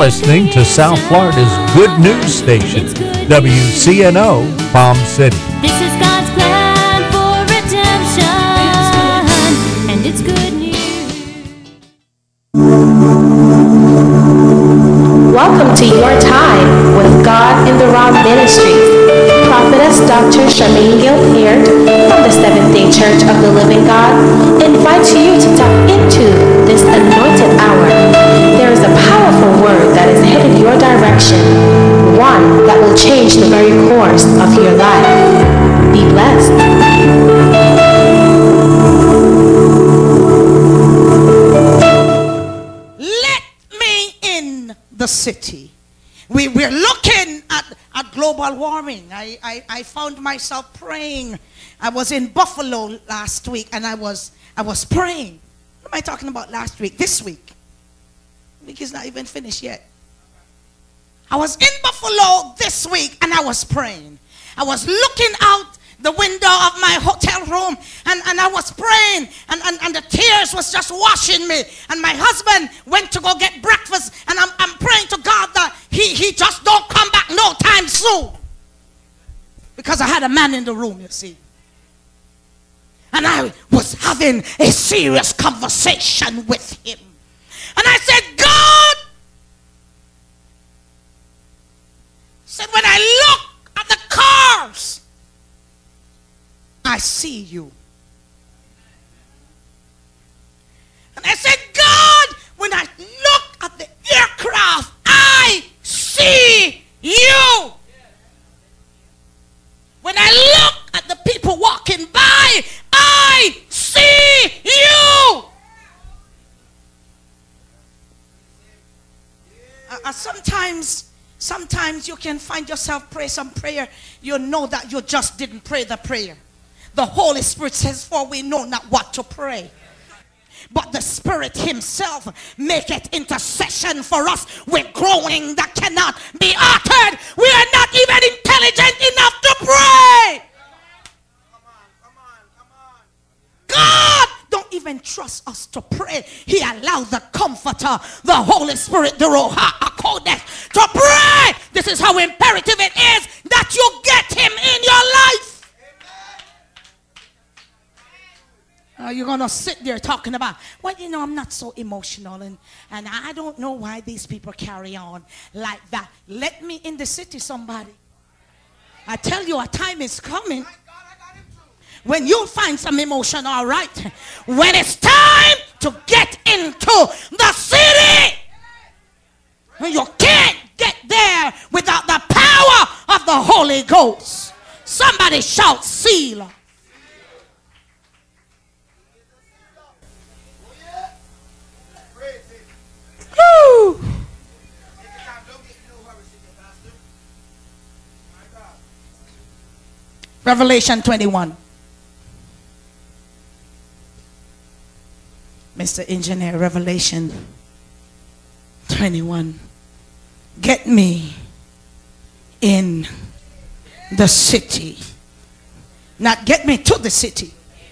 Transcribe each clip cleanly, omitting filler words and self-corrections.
listening to South Florida's Good News Station, WCNO, Palm City. This is God's plan for redemption, and it's good news. Welcome to Your Time with God in the Raw Ministries. Prophetess Dr. Charmaine Gilpert from the Seventh-day Church of the Living God invites you to tap into this anointed hour. There is a powerful word that is headed your direction, one that will change the very course of your life. Be blessed. Let me in the city. We're looking at global warming. I found myself praying. I was in Buffalo last week and I was praying. What am I talking about last week? This week. The week is not even finished yet. I was in Buffalo this week and I was praying. I was looking out the window of my hotel room and I was praying and the tears was just washing me, and my husband went to go get breakfast and I'm praying to God that he just don't come back no time soon, because I had a man in the room, you see, and I was having a serious conversation with him, and I said, God, said, when I look at the cars, I see you. And I said, God, when I look at the aircraft, I see you. When I look at the people walking by, I see you. Sometimes you can find yourself pray some prayer. You know that you just didn't pray the prayer. The Holy Spirit says, for we know not what to pray, but the Spirit himself maketh intercession for us with groaning that cannot be uttered. We are not even intelligent enough to pray. God don't even trust us to pray. He allowed the Comforter, the Holy Spirit, the Ruach HaKodesh, to pray. This is how imperative it is that you get him in your life. You're going to sit there talking about, well, you know, I'm not so emotional and I don't know why these people carry on like that. Let me in the city, somebody. I tell you, a time is coming when you'll find some emotion, all right. When it's time to get into the city, you can't get there without the power of the Holy Ghost. Somebody shout, seal. Woo. Revelation 21. Mr. Engineer, Revelation 21. Get me in the city. Not get me to the city.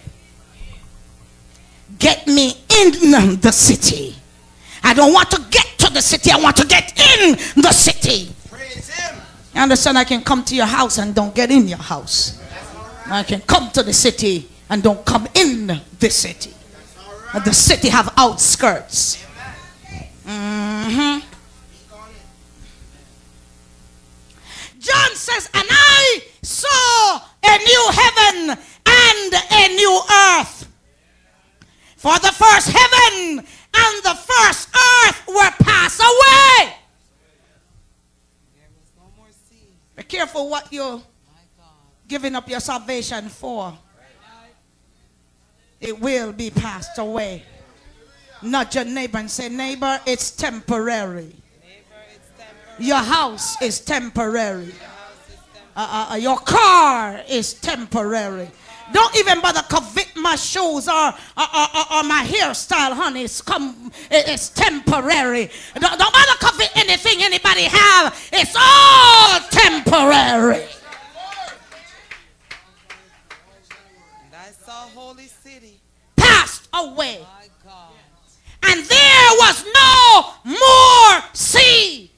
Get me in the city. I don't want to get to the city. I want to get in the city. Praise him. You understand? I can come to your house and don't get in your house. I can come to the city and don't come in the city. Right. The city have outskirts. John says, and I saw a new heaven and a new earth. For the first heaven and the first earth were passed away. Be careful what you're giving up your salvation for. It will be passed away. Nudge your neighbor and say, neighbor, it's temporary. Your house is temporary. Your car is temporary. Don't even bother covet my shoes or my hairstyle, honey. It's temporary. Don't bother covet anything anybody have. It's all temporary. That's our holy city. Passed away. And there was no more sea.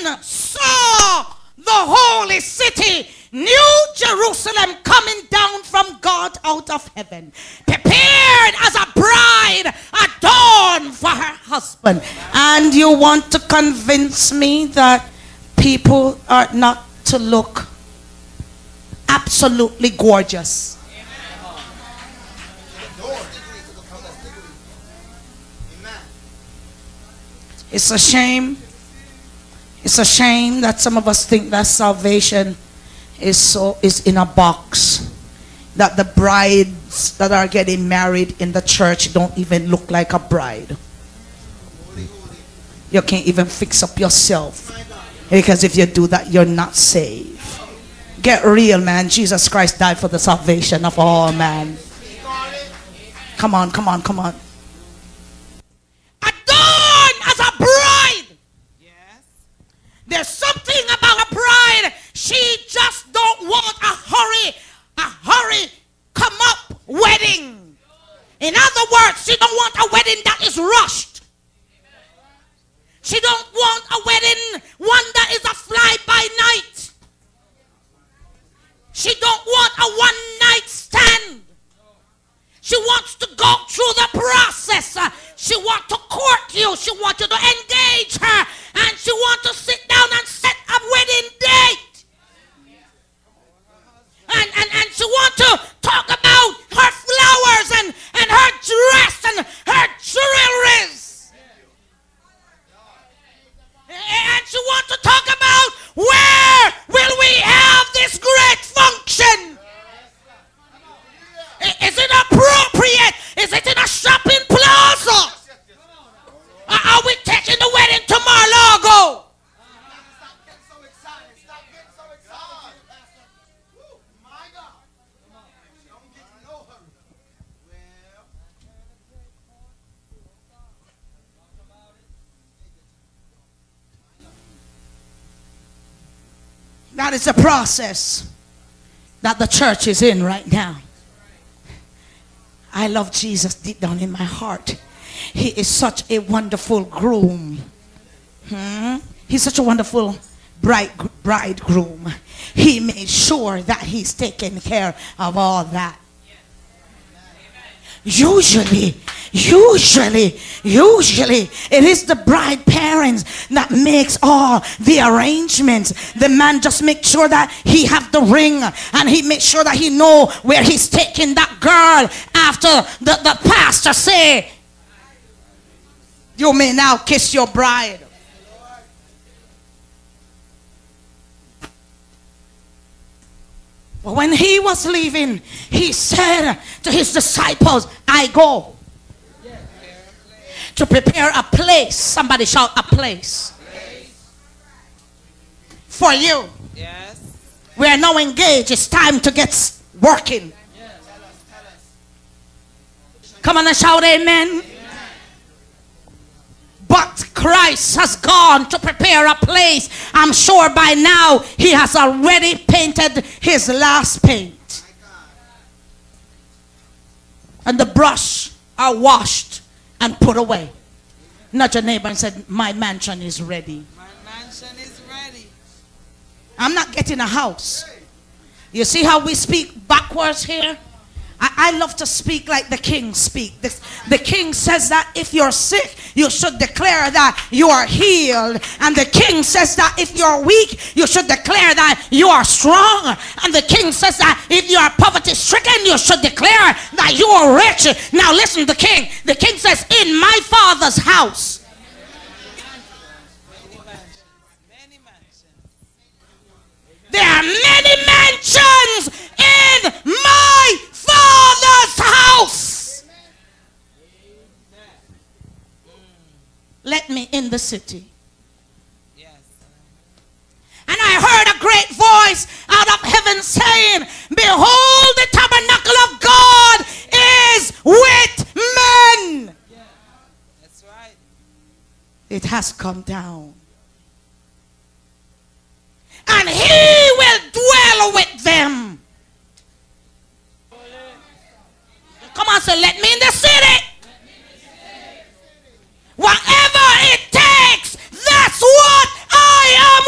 and saw the holy city, New Jerusalem, coming down from God out of heaven, prepared as a bride adorned for her husband. And you want to convince me that people are not to look absolutely gorgeous? It's a shame. It's a shame that some of us think that salvation is in a box. That the brides that are getting married in the church don't even look like a bride. You can't even fix up yourself, because if you do that, you're not saved. Get real, man. Jesus Christ died for the salvation of all man. Come on, come on, come on. Adorned as a bride. Yes. There's something about a bride. She just don't want a hurry come up wedding. In other words, she don't want a wedding that is rushed. She don't want a wedding, one that is a fly-by-night. She don't want a one-night stand. She wants to go through the process. She wants to court you. She wants you to engage her. And she wants to sit down and set a wedding date. And she wants to talk about her flowers and her dress and her jewelries. And she wants to talk about, where will we have this great function? Is it appropriate? Is it in a shopping plaza? Are we taking the wedding to Mar-a-Lago? Stop getting so excited. Stop getting so excited. My God. Don't get no hurry. Well. That is the process that the church is in right now. I love Jesus deep down in my heart. He is such a wonderful groom. He's such a wonderful bridegroom. He made sure that he's taking care of all that. Usually, it is the bride parents that makes all the arrangements. The man just makes sure that he have the ring, and he makes sure that he know where he's taking that girl after the pastor say, you may now kiss your bride. But when he was leaving, he said to his disciples, I go to prepare a place. Somebody shout, a place. For you. Yes. We are now engaged. It's time to get working. Come on and shout amen. But Christ has gone to prepare a place. I'm sure by now he has already painted his last paint. And the brush are washed and put away. Nudge your neighbor and said, my mansion is ready. My mansion is ready. I'm not getting a house. You see how we speak backwards here? I love to speak like the king speak. The king says that if you're sick, you should declare that you are healed. And the king says that if you're weak, you should declare that you are strong. And the king says that if you are poverty stricken, you should declare that you are rich. Now listen, the king says, in my father's house. There are many mansions in my Father's house. Let me in the city. Yes. And I heard a great voice out of heaven saying, behold, the tabernacle of God is with men. Yeah. That's right. It has come down. And he will dwell with them. Come on, say, let me in the city. Whatever it takes, that's what I am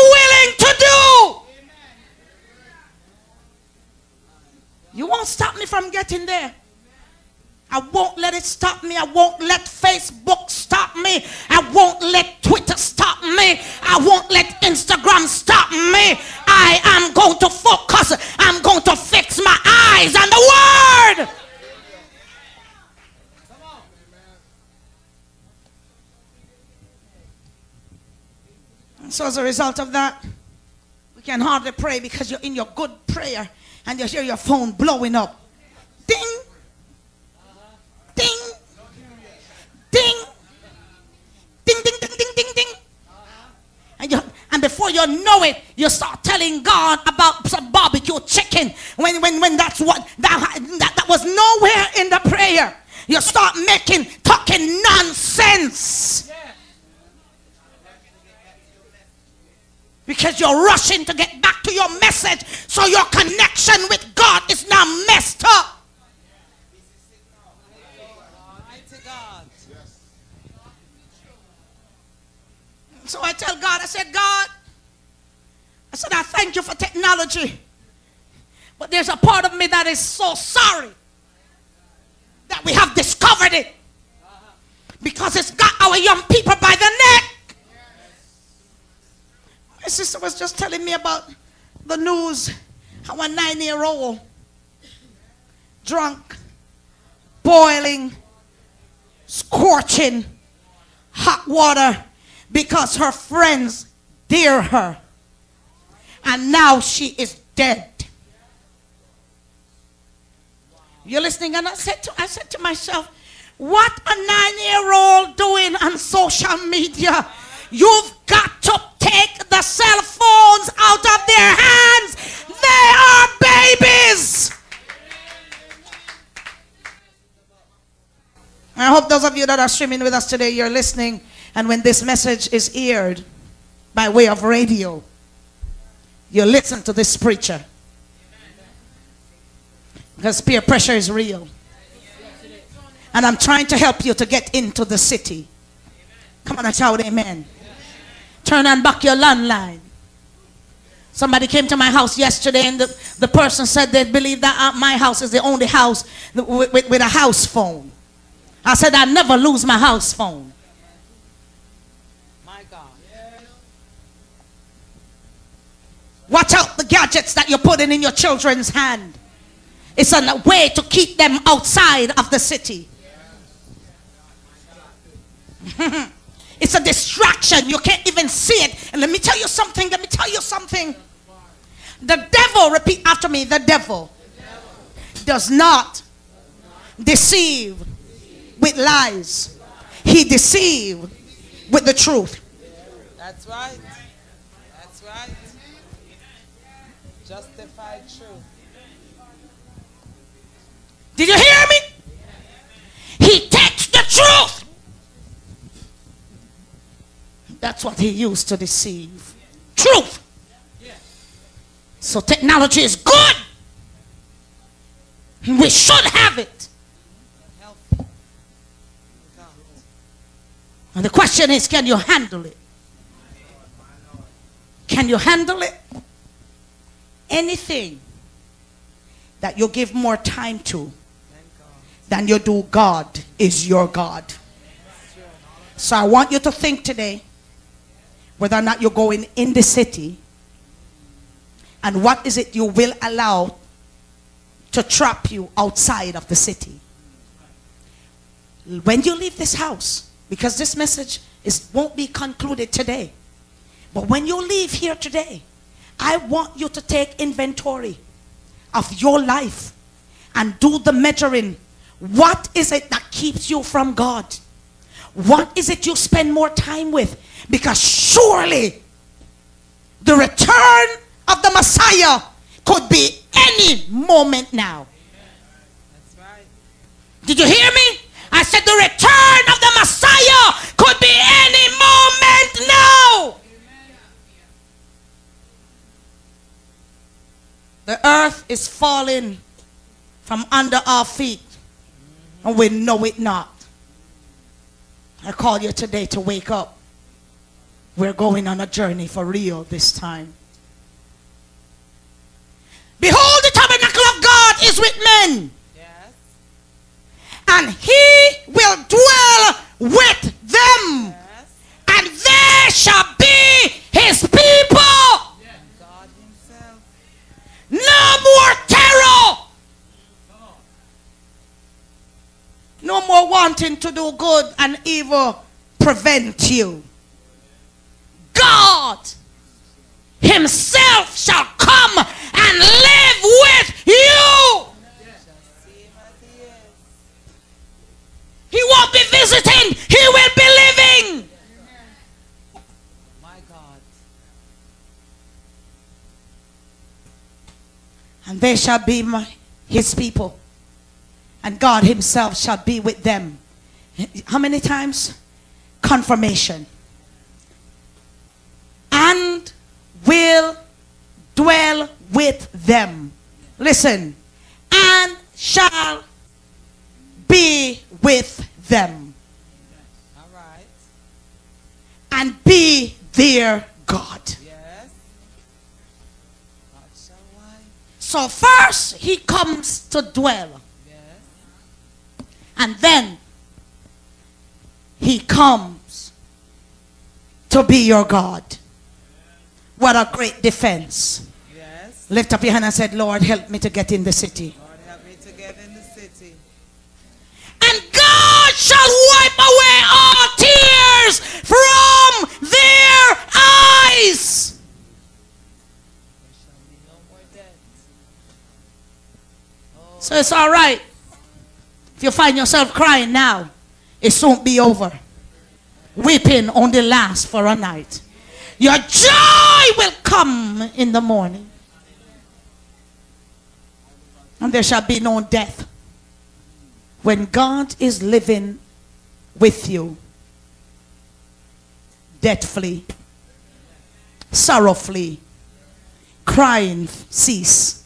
on getting there. I won't let it stop me. I won't let Facebook stop me. I won't let Twitter stop me. I won't let Instagram stop me. I am going to focus. I'm going to fix my eyes on the word. And so as a result of that, we can hardly pray because you're in your good prayer and you hear your phone blowing up. Ding. Ding. Ding. Ding, ding, ding, ding, ding, ding. And before you know it, you start telling God about some barbecue chicken when that's what that was nowhere in the prayer. You start talking nonsense. Because you're rushing to get back to your message, so your connection with God is now messed up. So I tell God, I said, God, I thank you for technology. But there's a part of me that is so sorry that we have discovered it. Because it's got our young people by the neck. My sister was just telling me about the news, how a 9-year-old drunk, boiling, scorching hot water because her friends dare her, and now she is dead. You're listening? And I said to myself, what a 9-year-old doing on social media? You've got to take the cell phones out of their hands. They are babies. I hope those of you that are streaming with us today, you're listening. And when this message is aired by way of radio, you listen to this preacher. Because peer pressure is real. And I'm trying to help you to get into the city. Come on and shout amen. Turn on back your landline. Somebody came to my house yesterday and the person said they believe that my house is the only house with a house phone. I said I never lose my house phone. My God. Watch out the gadgets that you're putting in your children's hand. It's a way to keep them outside of the city. It's a distraction. You can't even see it. And let me tell you something. The devil, repeat after me, the devil does not deceive with lies. He deceives with the truth. That's right. That's right. Justified truth. Did you hear me? He takes the truth. That's what he used to deceive. Truth. So technology is good. We should have it. And the question is, can you handle it? Can you handle it? Anything that you give more time to than you do God is your God. So I want you to think today whether or not you're going in the city and what is it you will allow to trap you outside of the city. When you leave this house, because this message won't be concluded today, but when you leave here today, I want you to take inventory of your life and do the measuring. What is it that keeps you from God? What is it you spend more time with? Because surely the return of the Messiah could be any moment now. That's right. Did you hear me? I said the return of the Messiah could be any moment now. The earth is falling from under our feet and we know it not. I call you today to wake up. We're going on a journey for real this time. Behold, the tabernacle of God is with men. Yeah. and he will dwell with them, and they shall be his people. God himself. No more terror. No more wanting to do good and evil prevent you. God himself shall come and live with you. See him as he is. He won't be visiting, he will be living. My God. And they shall be his people, and God himself shall be with them. How many times? Confirmation. And will dwell with them. Listen. And shall be with them. All right. And be their God. Yes. God shall wipe. So first he comes to dwell. Yes. And then he comes to be your God. What a great defense. Yes. Lift up your hand and said, Lord, help me to get in the city. Lord, help me to get in the city. And God shall wipe away all tears from their eyes. There shall be no more death. Oh, So it's all right. If you find yourself crying now, it soon be over. Weeping only lasts for a night. Your joy will come in the morning. And there shall be no death. When God is living with you, death flee, sorrow flee, crying cease,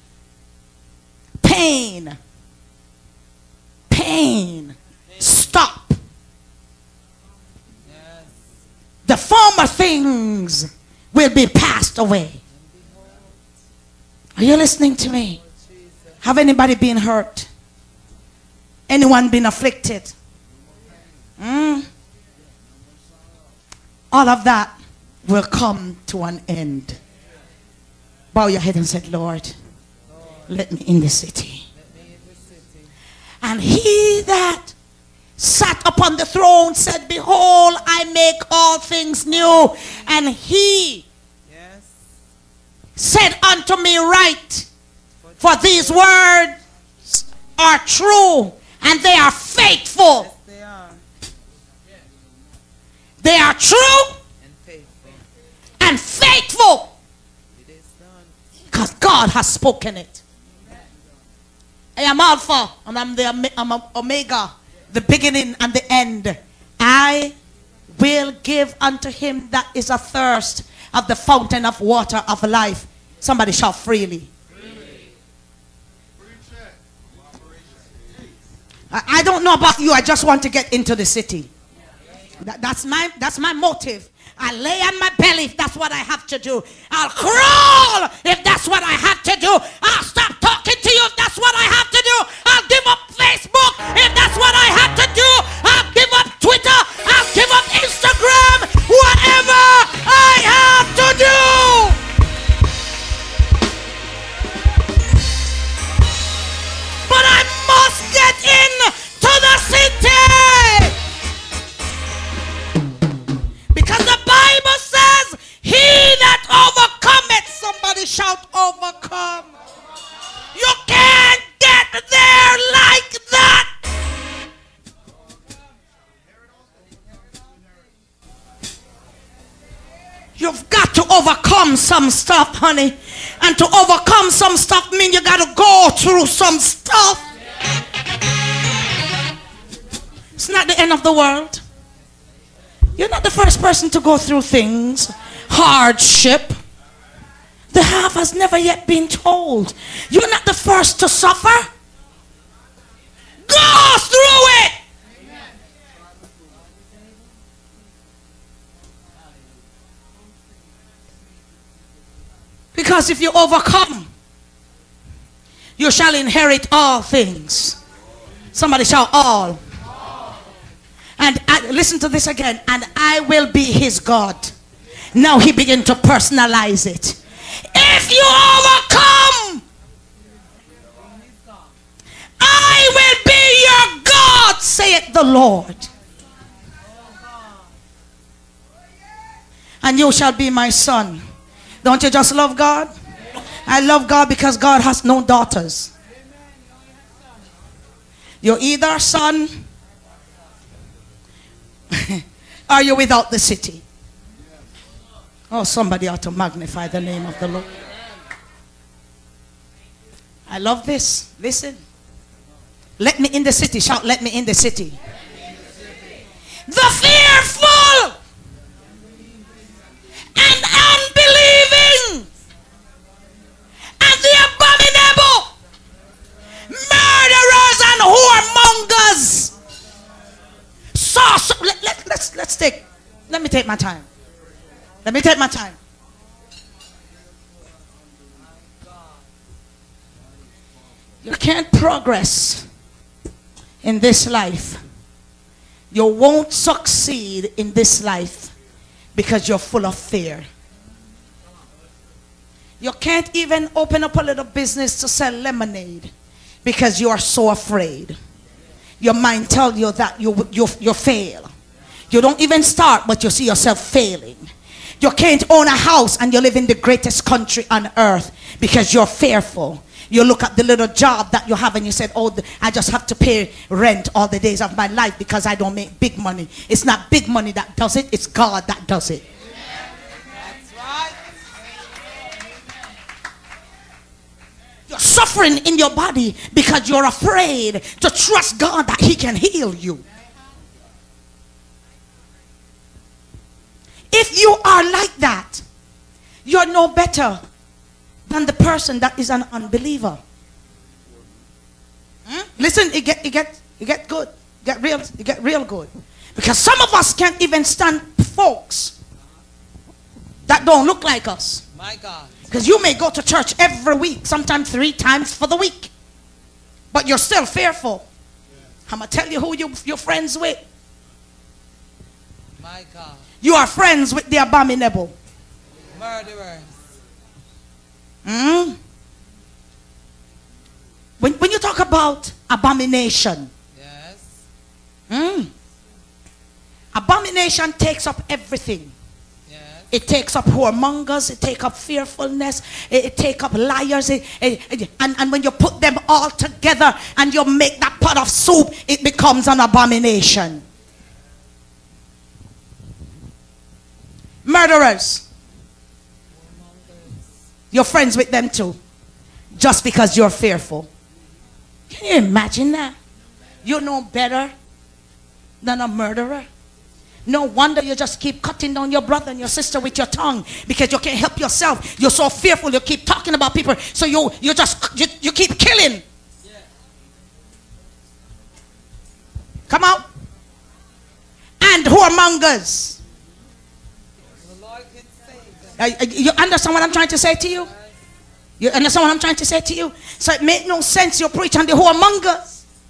pain stop. yes. The former things will be passed away. Are you listening to me? Have anybody been hurt? Anyone been afflicted? All of that will come to an end. Bow your head and say, Lord, let me in the city. Let me in the city. And he that sat upon the throne said, behold, I make all things new. And he Yes. said unto me, write, for these words are true and they are faithful. Yes, they are. They are true And faithful. and faithful, It is done. because God has spoken it. I am Alpha and I'm Omega, the beginning and the end. I will give unto him that is athirst of the fountain of water of life. Somebody shout freely. I don't know about you. I just want to get into the city. That's my motive. I lay on my belly if that's what I have to do. I'll crawl if that's what I have to do. I'll stop talking to you if that's what I have to do. I'll give up Facebook if that's what I have to do. I'll give up Twitter. I'll give up Instagram. Whatever I have to do. But I must get in to the city. Because the Bible says, he that overcometh, somebody shout overcome. You can't get there like that. You've got to overcome some stuff, honey. And to overcome some stuff means you got to go through some stuff. It's not the end of the world. You're not the first person to go through things. Hardship. The half has never yet been told. You're not the first to suffer. Go through it. Because if you overcome, you shall inherit all things. Somebody shout all. And listen to this again. And I will be his God. Now he began to personalize it. If you overcome, I will be your God, saith the Lord. And you shall be my son. Don't you just love God? I love God because God has no daughters. You're either a son or you're without the city. Oh, somebody ought to magnify the name of the Lord. I love this. Listen. Let me in the city. Shout, let me in the city. The fearful and unbelieving and the abominable, murderers and whoremongers. Let me take my time. Let me take my time. You can't progress in this life. You won't succeed in this life because you're full of fear. You can't even open up a little business to sell lemonade because you are so afraid. Your mind tells you that you fail. You don't even start, but you see yourself failing. You can't own a house and you live in the greatest country on earth because you're fearful. You look at the little job that you have and you said, oh, I just have to pay rent all the days of my life because I don't make big money. It's not big money that does it. It's God that does it. That's right. You're suffering in your body because you're afraid to trust God that he can heal you. If you are like that, you're no better than the person that is an unbeliever. Listen, it get good. It get real good. Because some of us can't even stand folks that don't look like us. My God. Because you may go to church every week, sometimes 3 times for the week, but you're still fearful. I'm going to tell you who you're friends with. My God. You are friends with the abominable. Murderers. When you talk about abomination, Yes. Abomination takes up everything. Yes. It takes up whoremongers, it takes up fearfulness, it takes up liars, and when you put them all together and you make that pot of soup, it becomes an abomination. Murderers, you're friends with them too, just because you're fearful. Can you imagine that? You're no better than a murderer. No wonder you just keep cutting down your brother and your sister with your tongue because you can't help yourself. You're so fearful. You keep talking about people, so you keep killing. Come on. And whoremongers. The Lord can save them. You understand what I'm trying to say to you? You understand what I'm trying to say to you? So it makes no sense you preach on the whoremongers.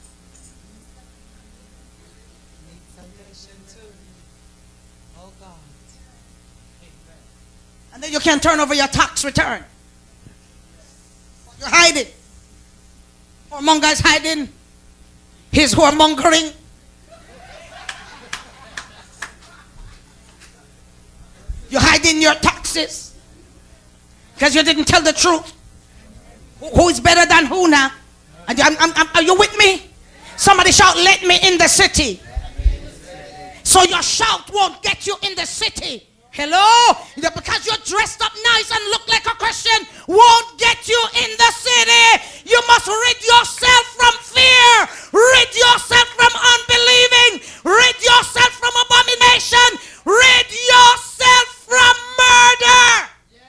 And then you can't turn over your tax return. You're hiding. Whoremonger is hiding his whoremongering. You're hiding your taxes because you didn't tell the truth. Who is better than who now? Are you with me? Somebody shout, let me in the city. So your shout won't get you in the city. Hello? Because you're dressed up nice and look like a Christian won't get you in the city. You must rid yourself from fear. Rid yourself from unbelieving. Rid yourself from abomination. Rid yourself from murder.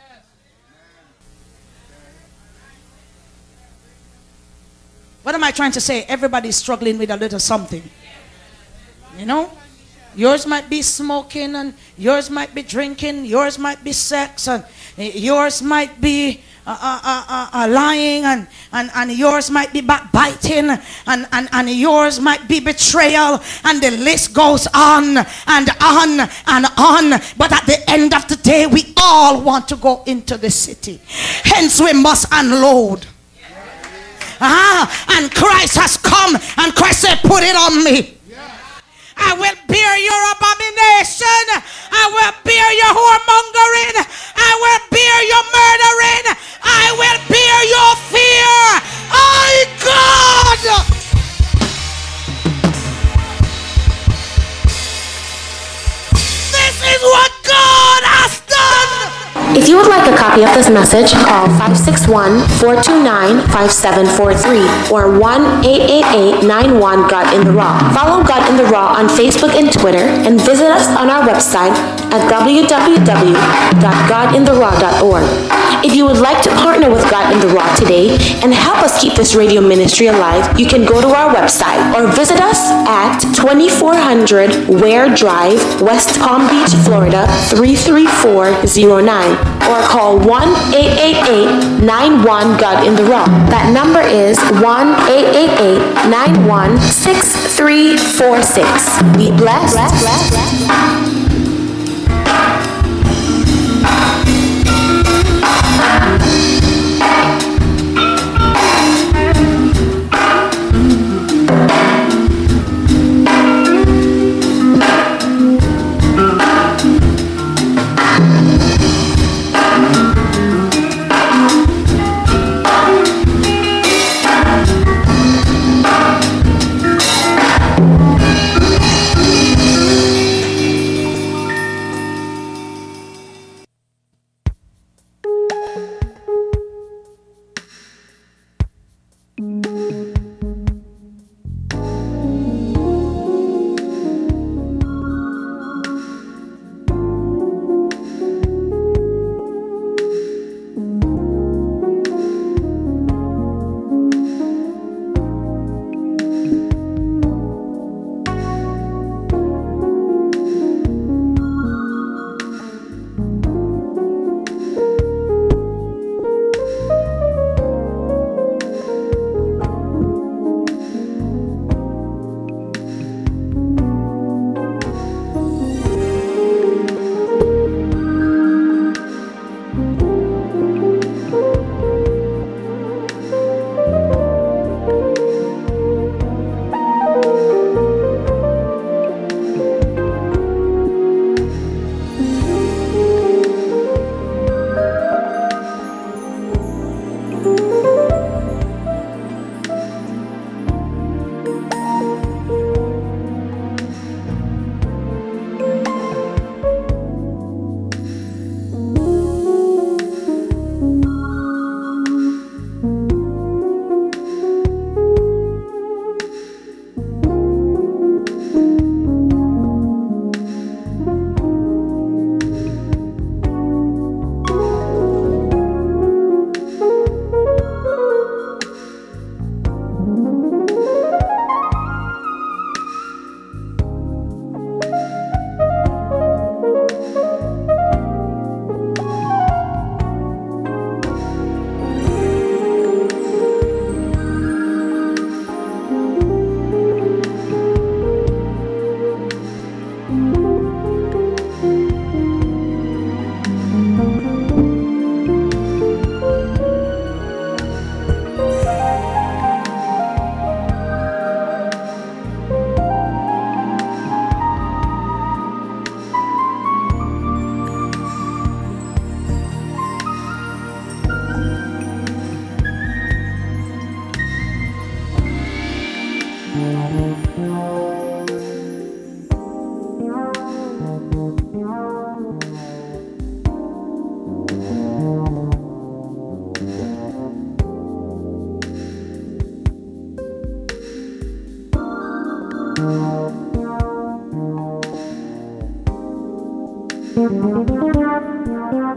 What am I trying to say? Everybody's struggling with a little something. You know? Yours might be smoking, and yours might be drinking, yours might be sex, and yours might be lying, and yours might be backbiting, and yours might be betrayal, and the list goes on and on and on. But at the end of the day, we all want to go into the city. Hence we must unload. And Christ has come, and Christ said, put it on me. I will bear your abomination. I will bear your whoremongering. I will bear your murdering. I will bear your fear. Oh God! This is what God has done. If you would like a copy of this message, call 561-429-5743 or 1-888-91-GOD-IN-THE-RAW. Follow God in the Raw on Facebook and Twitter, and visit us on our website at www.godintheraw.org. If you would like to partner with God in the Raw today and help us keep this radio ministry alive, you can go to our website or visit us at 2400 Ware Drive, West Palm Beach, Florida 33409, or call 1-888-91-GOD-IN-THE-RAW. That number is 1-888-91-6346. Be blessed.